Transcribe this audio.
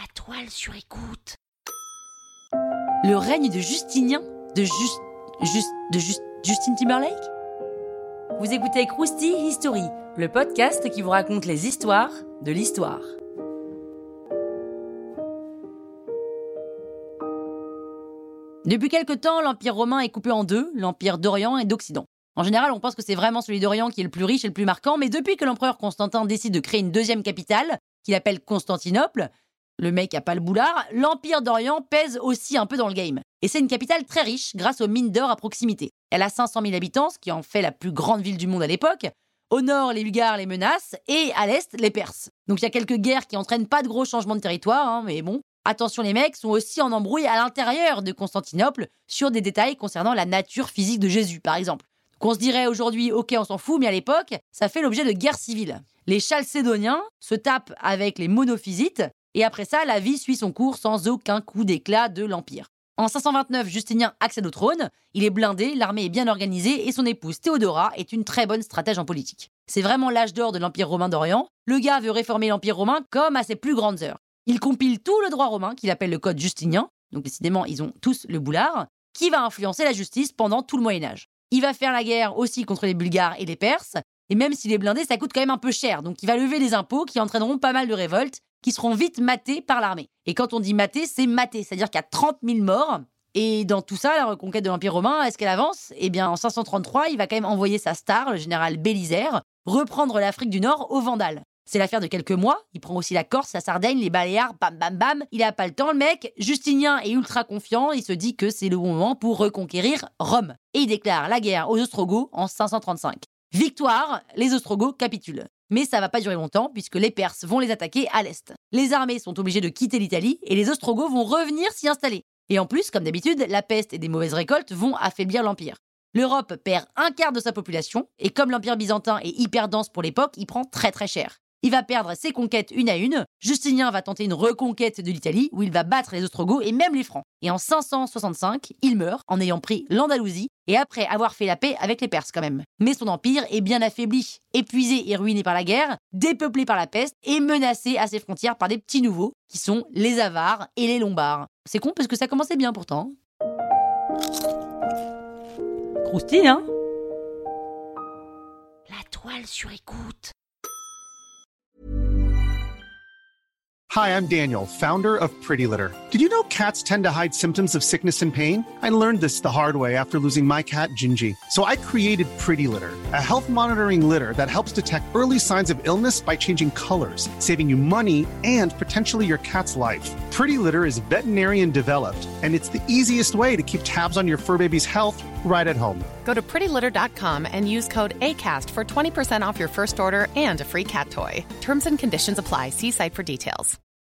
La toile sur écoute. Le règne de Justinien Justin Timberlake. Vous écoutez Krusty History, le podcast qui vous raconte les histoires de l'histoire. Depuis quelque temps, l'Empire romain est coupé en deux, l'Empire d'Orient et d'Occident. En général, on pense que c'est vraiment celui d'Orient qui est le plus riche et le plus marquant, mais depuis que l'empereur Constantin décide de créer une deuxième capitale, qu'il appelle Constantinople, le mec a pas le boulard, l'Empire d'Orient pèse aussi un peu dans le game. Et c'est une capitale très riche grâce aux mines d'or à proximité. Elle a 500 000 habitants, ce qui en fait la plus grande ville du monde à l'époque. Au nord, les Bulgares les menacent, et à l'est, les Perses. Donc il y a quelques guerres qui entraînent pas de gros changements de territoire, mais bon. Attention, les mecs sont aussi en embrouille à l'intérieur de Constantinople sur des détails concernant la nature physique de Jésus, par exemple. Donc on se dirait aujourd'hui, ok, on s'en fout, mais à l'époque, ça fait l'objet de guerres civiles. Les Chalcédoniens se tapent avec les Monophysites, et après ça, la vie suit son cours sans aucun coup d'éclat de l'Empire. En 529, Justinien accède au trône, il est blindé, l'armée est bien organisée, et son épouse Théodora est une très bonne stratège en politique. C'est vraiment l'âge d'or de l'Empire romain d'Orient. Le gars veut réformer l'Empire romain comme à ses plus grandes heures. Il compile tout le droit romain qu'il appelle le Code Justinien, donc décidément ils ont tous le boulard, qui va influencer la justice pendant tout le Moyen-Âge. Il va faire la guerre aussi contre les Bulgares et les Perses, et même s'il est blindé, ça coûte quand même un peu cher, donc il va lever des impôts qui entraîneront pas mal de révoltes, qui seront vite matés par l'armée. Et quand on dit maté, c'est maté, c'est-à-dire qu'il y a 30 000 morts, et dans tout ça, la reconquête de l'Empire romain, est-ce qu'elle avance ? Eh bien, en 533, il va quand même envoyer sa star, le général Bélisaire, reprendre l'Afrique du Nord aux Vandales. C'est l'affaire de quelques mois, il prend aussi la Corse, la Sardaigne, les Baléares, bam bam bam, il a pas le temps le mec, Justinien est ultra confiant, il se dit que c'est le bon moment pour reconquérir Rome. Et il déclare la guerre aux Ostrogoths en 535. Victoire, les Ostrogoths capitulent. Mais ça va pas durer longtemps puisque les Perses vont les attaquer à l'est. Les armées sont obligées de quitter l'Italie et les Ostrogoths vont revenir s'y installer. Et en plus, comme d'habitude, la peste et des mauvaises récoltes vont affaiblir l'Empire. L'Europe perd un quart de sa population et comme l'Empire byzantin est hyper dense pour l'époque, il prend très très cher. Il va perdre ses conquêtes une à une. Justinien va tenter une reconquête de l'Italie où il va battre les Ostrogoths et même les Francs. Et en 565, il meurt en ayant pris l'Andalousie et après avoir fait la paix avec les Perses quand même. Mais son empire est bien affaibli, épuisé et ruiné par la guerre, dépeuplé par la peste et menacé à ses frontières par des petits nouveaux qui sont les Avars et les Lombards. C'est con parce que ça commençait bien pourtant. Croustille, hein ? La toile sur écoute. Hi, I'm Daniel, founder of Pretty Litter. Did you know cats tend to hide symptoms of sickness and pain? I learned this the hard way after losing my cat, Gingy. So I created Pretty Litter, a health monitoring litter that helps detect early signs of illness by changing colors, saving you money and potentially your cat's life. Pretty Litter is veterinarian developed, and it's the easiest way to keep tabs on your fur baby's health right at home. Go to prettylitter.com and use code ACAST for 20% off your first order and a free cat toy. Terms and conditions apply. See site for details.